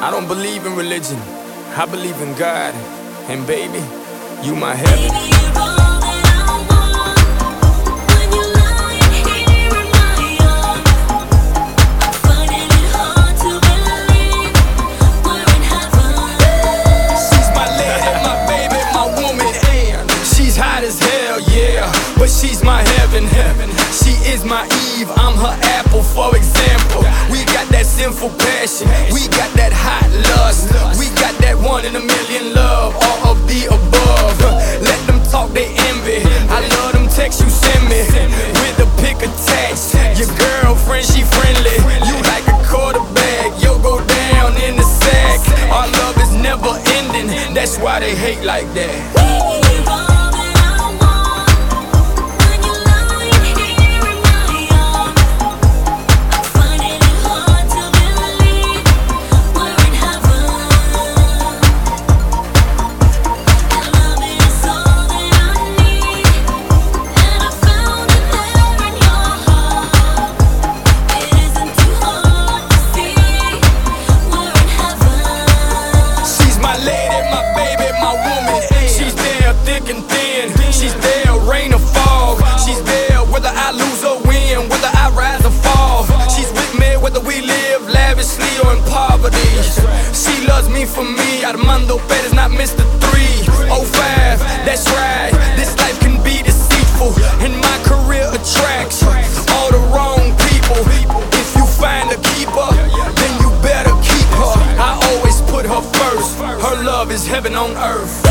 I don't believe in religion, I believe in God. And baby, you my heaven. Baby, you're all that I want. When you're lying here in my arms, I'm finding it hard to believe we're in heaven. She's my lady, my baby, my woman, and she's hot as hell, yeah, but she's my heaven. She is my Eve, I'm her apple, for example. We got that sinful passion, we got that hot lust, we got that 1 in a million love, all of the above. Let them talk, they envy. I love them texts you send me with a pic attached. Your girlfriend, she friendly. You like a quarterback, yo, go down in the sack. Our love is never ending, that's why they hate like that. Baby, you're all that I want. When you're lying here in my arms, I'm finding it hard to believe we're in heaven. Your love is all that I need, and I found it there in your heart. It isn't too hard to see we're in heaven. She's my lady, my baby, my woman. She's there thick and thin. She's there rain or fog. She's there whether I lose or win, whether I rise or fall. She's with me whether we live lavishly or in poverty. She loves me for me. Armando Perez, not Mr. 305. That's right. This life can be deceitful, and my career attracts all the wrong people. If you find a keeper, then you better keep her. I always put her first. Her love is heaven on earth.